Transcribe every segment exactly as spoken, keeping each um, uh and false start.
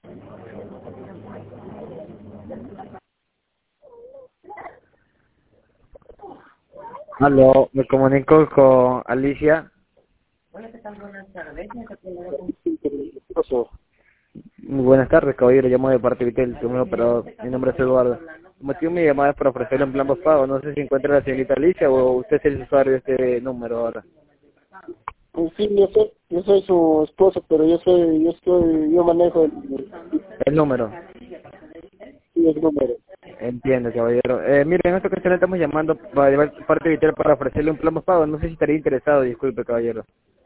Aló, me comunico con Alicia. Muy buenas tardes, caballero. Llamo de parte de Vitel, tu nuevo operador. Mi nombre es Eduardo. El motivo de mi llamada es para ofrecerle un plan postpago. No sé si encuentra la señorita Alicia o usted es el usuario de este número ahora. Pues sí, yo soy, yo soy su esposo, pero yo soy, yo soy, yo manejo el, El número. el, el número. Entiendo, caballero. Eh, mire, en esta ocasión le estamos llamando para llevar parte de Vitel para ofrecerle un plan postpago. No sé si estaría interesado, disculpe, caballero.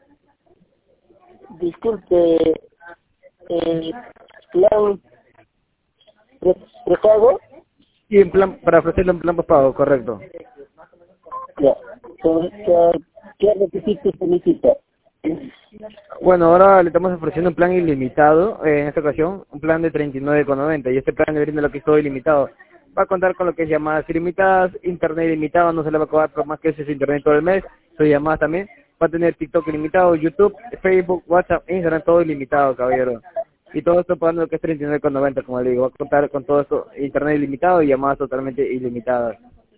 Disculpe, eh, plan pre- prepago, Sí, en plan, para ofrecerle un plan postpago, correcto. ya, sobre, ya, ¿qué requisitos se necesita? Bueno, ahora le estamos ofreciendo un plan ilimitado, eh, en esta ocasión, un plan de treinta y nueve con noventa, y este plan le brinda lo que es todo ilimitado. Va a contar con lo que es llamadas ilimitadas, internet ilimitado, no se le va a cobrar por más que ese internet todo el mes, sus llamadas también. Va a tener TikTok ilimitado, YouTube, Facebook, WhatsApp, Instagram, todo ilimitado, caballero. Y todo esto pagando lo que es treinta y nueve con noventa, como le digo, va a contar con todo esto, internet ilimitado y llamadas totalmente ilimitadas.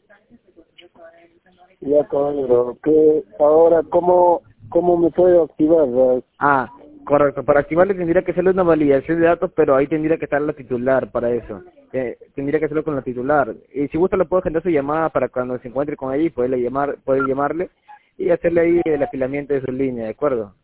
Ya, caballero, que ahora, ¿cómo, cómo me puedo activar? Ah, correcto. Para activarle tendría que hacerle una validación de datos, pero ahí tendría que estar la titular para eso. Eh, tendría que hacerlo con la titular. Y si gusta le puedo agendar su llamada para cuando se encuentre con ella y poderle llamar, poder llamarle y hacerle ahí el afilamiento de su línea, ¿de acuerdo?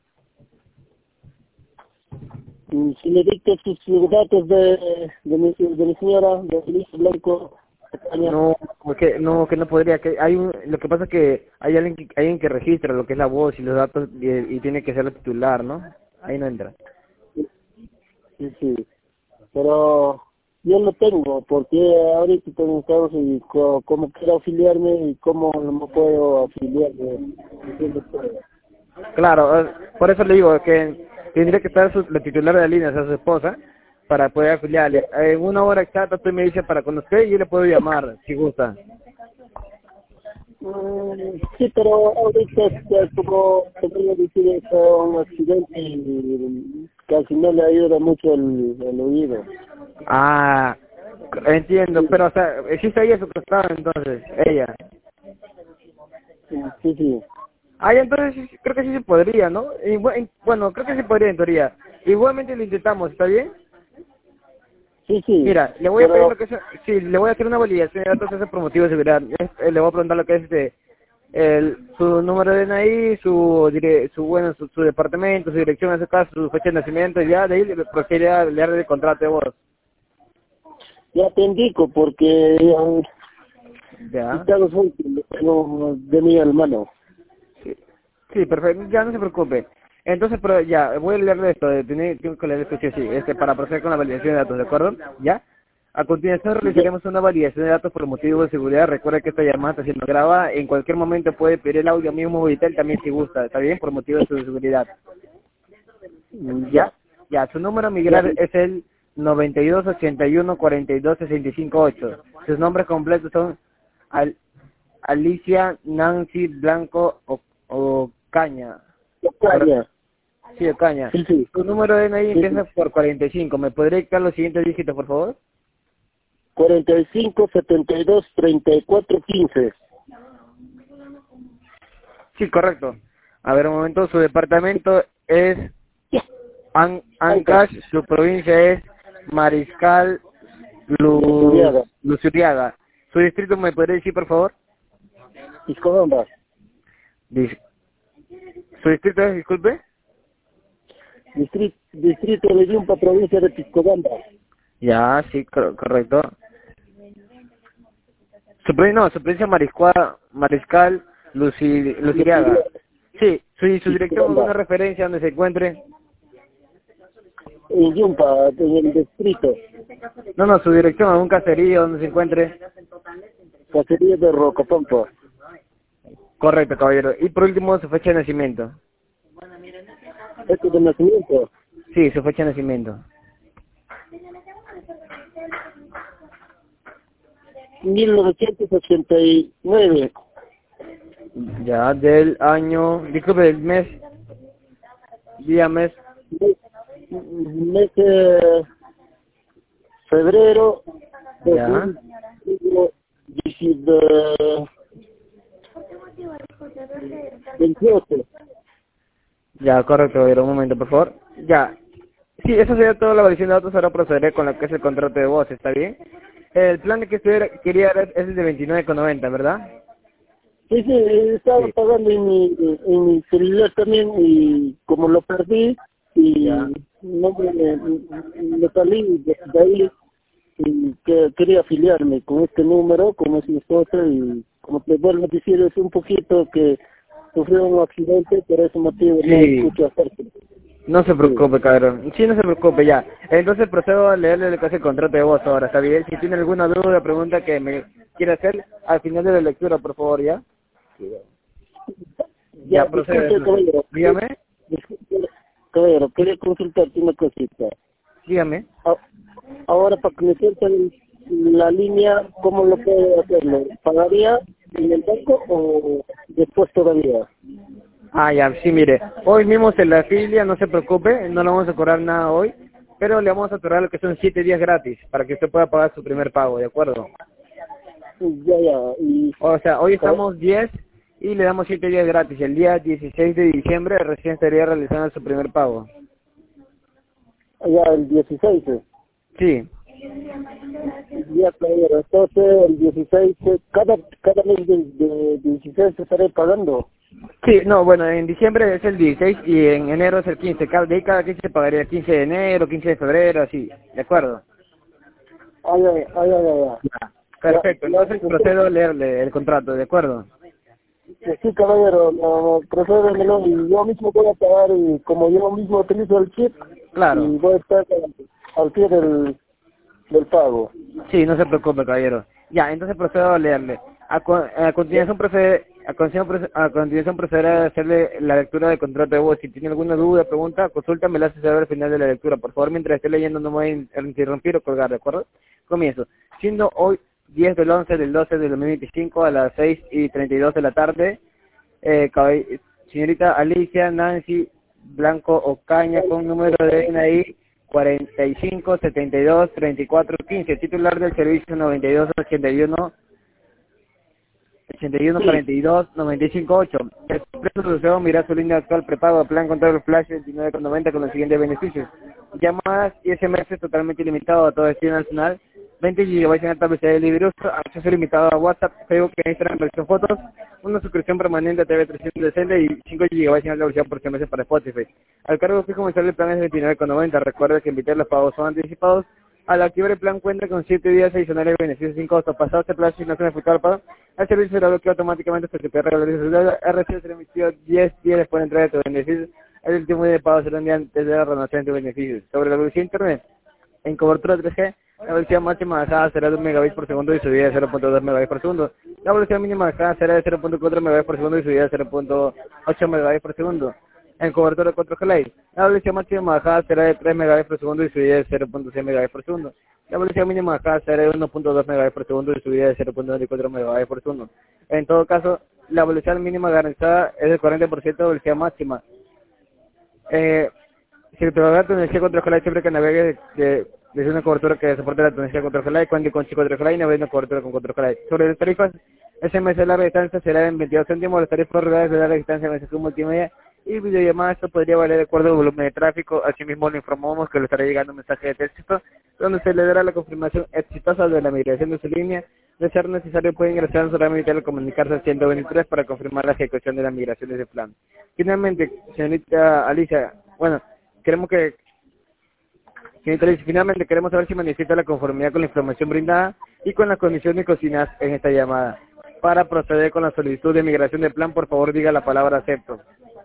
Y si le dicto sus sus datos de, de, mi, de mi señora, de Feliz Blanco, España. No, que no, que no podría. Que hay un, lo que pasa es que hay alguien que, hay alguien que registra lo que es la voz y los datos y, y tiene que ser la titular, ¿no? Ahí no entra. Sí, sí, pero yo lo tengo, porque ahorita tengo casos y co- cómo quiero afiliarme y cómo no me puedo afiliar. eh, ¿entiendes? Claro, eh, por eso le digo que tendría que estar su, la titular de la línea, o sea, su esposa, para poder afiliarle. Eh, En una hora exacta usted me dice para cuando esté y yo le puedo llamar, si gusta. Mm, sí, pero ahorita este, como te voy a decir, es un accidente y casi no le ayuda mucho el, el oído. Ah, entiendo, Sí, pero o sea, existe ella a su costado entonces, ella. sí, sí. Ah, ya, entonces sí, creo que sí se podría, ¿no? Y, bu- bueno, creo que sí podría en teoría. Igualmente lo intentamos, ¿está bien? Sí, sí, Mira, le voy a pedir pero lo que es, sí, le voy a hacer una validación de datos ese por motivo de seguridad. Es- eh, le voy a preguntar lo que es este, el, su número de N I, su, dire, su bueno, su, su departamento, su dirección en ese caso, su fecha de nacimiento, y ya de ahí le procederé a leerle el contrato de voz. ya te indico, porque eh, Ya. Estados Unidos tengo de mi hermano. Sí, sí, perfecto, ya no se preocupe. Entonces, pero ya, voy a leerle esto, de tener, tengo que leer esto sí, o sí, este, para proceder con la validación de datos, ¿de acuerdo? ¿Ya? A continuación Ya, realizaremos una validación de datos por motivo de seguridad. Recuerda que esta llamada está siendo grabada. En cualquier momento puede pedir el audio mismo Vitel también si gusta, ¿está bien? Por motivo de su seguridad. ya, ¿Ya? Ya, su número a ya, migrar es el noventa y dos ochenta y uno cuarenta y dos sesenta y cinco ocho. Sus nombres completos son Al Alicia Nancy Blanco o, o Caña. ya, Correcto. ya. Sí, Ocaña. Sí, sí, Tu número de N I sí, empieza sí. por cuarenta y cinco. ¿Me podría dictar los siguientes dígitos, por favor? cuarenta y cinco, setenta y dos, treinta y cuatro, quince. Sí, correcto. A ver, un momento. Su departamento es An Ancash, Ancash. Su provincia es Mariscal Luz Luzuriaga, Luzuriaga. ¿Su distrito me podría decir, por favor? Piscobamba, Dis- ¿Su distrito es, disculpe? distrito, distrito de Yumpa, provincia de Piscobamba. Ya, sí, cor- correcto. Su provincia, no, su provincia Mariscal, Mariscal Luci, Luciriaga. Luzuriaga, Sí, su, su dirección, alguna Piscobamba. referencia donde se encuentre. En Yumpa, en el distrito, No, no, su dirección, algún caserío donde se encuentre. cacería de Rocopampa. Correcto, caballero. Y por último, su fecha de nacimiento. Este de nacimiento, Sí, su fecha de nacimiento. mil novecientos ochenta y nueve. Ya, del año, disculpe, del mes, día, mes. Mes, mes, eh, febrero Ya. de veintiocho. Ya, correcto, caballero, un momento, por favor. Ya. Sí, eso sería toda la variación de datos, ahora procederé con lo que es el contrato de voz, ¿está bien? El plan que usted quería era- es el de veintinueve con noventa, ¿verdad? Sí, sí, estaba Sí. pagando en mi, en mi celular también y como lo perdí Ya. y no me, me salí de, de ahí y que quería afiliarme con este número, como es mi esposa y como te vuelvo a decir es un poquito que sufrió un accidente, por ese motivo no Sí. escucho hacerte. No se Sí. preocupe, cabrón. Sí, no se preocupe, ya. Entonces procedo a leerle lo que es el contrato de voz ahora, ¿está bien? Si tiene alguna duda, pregunta que me quiera hacer al final de la lectura, por favor, ¿ya? Ya, Ya procede, disculpe, entonces. caballero, Dígame, disculpe, caballero, quería consultarte una cosita. dígame. A- Ahora, para que me sientan la línea, ¿cómo lo puedo hacerlo? ¿Pagaría en el banco o después todavía? Ah, ya, sí, mire. Hoy mismo se la afilia, no se preocupe, no le vamos a cobrar nada hoy, pero le vamos a cobrar lo que son siete días gratis, para que usted pueda pagar su primer pago, ¿de acuerdo? Ya, ya, y O sea, hoy ah, estamos diez y le damos siete días gratis. El día dieciséis de diciembre recién estaría realizando su primer pago. ya el dieciséis, eh. Sí. Ya, caballero, entonces el dieciséis, eh, cada, cada mes de, de dieciséis estaré pagando. Sí, no, bueno, en diciembre es el dieciséis y en enero es el quince. Cada, de ahí cada quince se pagaría el quince de enero, quince de febrero, así. ¿De acuerdo? Ay, ay, ay, ay, ay, ay. Ya. Ya, Perfecto, ya, entonces entonces, procedo a leerle el contrato, ¿de acuerdo? que sí, caballero, no, procédemelo y yo mismo voy a pagar y como yo mismo utilizo el chip Claro. y voy a estar al, al pie del, del pago. Sí, no se preocupe, caballero. Ya, entonces procedo a leerle. A, cu- a continuación procede, a continuación, proce- a continuación procederé a hacerle la lectura del contrato de voz. Si tiene alguna duda, pregunta, consulta, me la hace saber al final de la lectura. Por favor, mientras esté leyendo no me voy a interrumpir o colgar, ¿de acuerdo? Comienzo. Siendo hoy diez del once del doce del dos mil veinticinco a las seis y treinta y dos de la tarde, eh, caball- señorita Alicia Nancy Blanco Ocaña con número de N I cuarenta y cinco setenta y dos treinta y cuatro quince, titular del servicio noventa y dos ochenta y uno ochenta y uno Sí, cuarenta y dos noventa y cinco ocho. El precio de deseo mira su línea actual prepago plan control flash veintinueve con noventa con los siguientes beneficios: llamadas y S M S totalmente ilimitado a todo destino nacional, veinte gigabytes en alta velocidad de libre uso, acceso limitado a WhatsApp, Facebook, Instagram, versión fotos, una suscripción permanente a T V trescientos sesenta y cinco gigabytes en alta velocidad por S M S para Spotify. Al cargo fijo mensual del plan es veintinueve con noventa. Recuerda que invitar los pagos son anticipados. Al activar el plan cuenta con siete días adicionales de beneficios sin costo. Pasado este plazo y no se efectuar el pago, el servicio será bloqueado automáticamente hasta que pierda el R C será emitido diez días después de entrega de tus beneficios. El último día de pago será un día antes de la renovación de tus beneficios. Sobre la velocidad de internet, en cobertura tres G, la velocidad máxima bajada será de un megabits por segundo y subida de cero punto dos megabits por segundo. La velocidad mínima bajada será de cero punto cuatro megabits por segundo y subida de cero punto ocho megabits por segundo. En cobertura cuatro G Lite, la velocidad máxima bajada será de tres megabits por segundo y subida de cero punto seis megabits por segundo. La velocidad mínima bajada será de uno punto dos megabits por segundo y subida de cero punto veinticuatro megabits por segundo. En todo caso, la velocidad mínima garantizada es del cuarenta por ciento de velocidad máxima. Eh, si el proveedor de tecnología contra Ojalá siempre que navegue de- desde una cobertura que soporte la tecnología contra Ojalá, cuente con Chico contra Ojalá y navegue una cobertura con contra Ojalá. Sobre las tarifas, S M S de larga distancia será en veintidós céntimos, las tarifas regulares de larga distancia, mensaje multimedia y videollamada, esto podría valer de acuerdo al volumen de tráfico. Asimismo, le informamos que le estará llegando un mensaje de texto donde se le dará la confirmación exitosa de la migración de su línea. De ser necesario, puede ingresar en su rama y comunicarse al ciento veintitrés para confirmar la ejecución de la migración de ese plan. Finalmente, señorita Alicia, bueno, queremos que, señorita Alicia, finalmente queremos saber si manifiesta la conformidad con la información brindada y con las condiciones cocinadas en esta llamada. Para proceder con la solicitud de migración de plan, por favor diga la palabra acepto.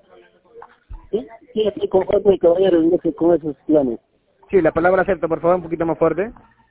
sí, sí, estoy conforme, caballero, en ese- con esos planes. Sí, la palabra acepto, por favor, un poquito más fuerte.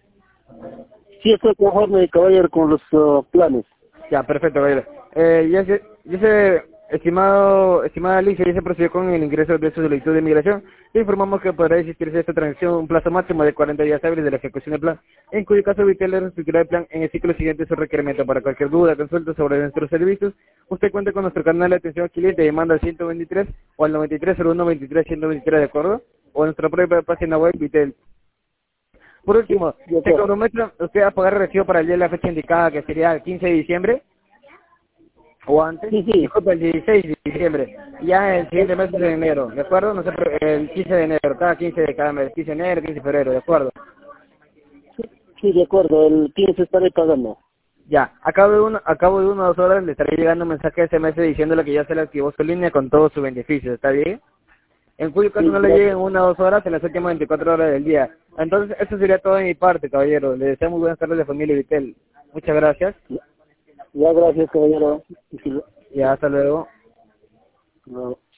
Sí, estoy conforme, caballero, con los uh, planes. Ya, perfecto, caballero. Eh, ya se, ya se, estimado, estimada Alicia, ya se procedió con el ingreso de su solicitud de migración. Le informamos que podrá existirse esta transacción un plazo máximo de cuarenta días hábiles de la ejecución del plan, en cuyo caso Vitel le restituirá el plan en el ciclo siguiente su requerimiento. Para cualquier duda, consulta sobre nuestros servicios, usted cuenta con nuestro canal de atención al cliente llamando al ciento veintitrés o al noventa y tres cero uno veintitrés ciento veintitrés, ¿de acuerdo? O a nuestra propia página web Vitel. Por último, Yo ¿se creo. compromete usted a pagar el recibo para el día de la fecha indicada, que sería el quince de diciembre? ¿O antes? Sí, sí. Disculpe, el dieciséis de diciembre. Ya el siguiente mes es de enero, ¿de acuerdo? No sé, pero el quince de enero, cada quince de cada mes, quince de enero, quince de febrero, ¿de acuerdo? Sí, de acuerdo, el quince estaré pagando. Ya, a cabo de una, a cabo de una o dos horas le estaré llegando un mensaje de S M S diciéndole que ya se le activó su línea con todos sus beneficios, ¿está bien? En cuyo caso Sí, no le gracias. lleguen una o dos horas en las últimas veinticuatro horas del día. Entonces, eso sería todo de mi parte, caballero. Le deseo muy buenas tardes de familia Vitel. Muchas gracias. Ya, gracias, caballero. Y si- Y hasta luego. no.